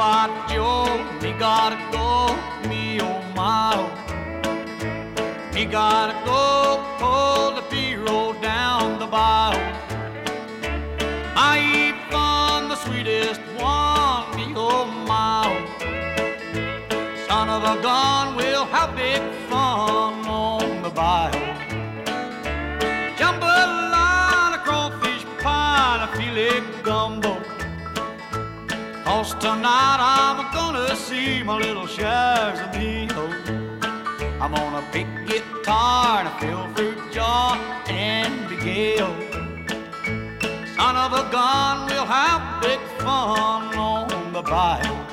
by Joe, me gotta go, me oh my oh. Me gotta go pull the P-roll down the bayou. I found the sweetest one, me oh my oh. Son of a gun, we'll have big fun on the bayou. Jambalaya, crawfish pie, and a filet gumbo. 'Cause tonight I'm gonna see my little shares of me-o. I'm gonna pick guitar and a fill fruit jar and be gay-o. Son of a gun, we'll have big fun on the bayou.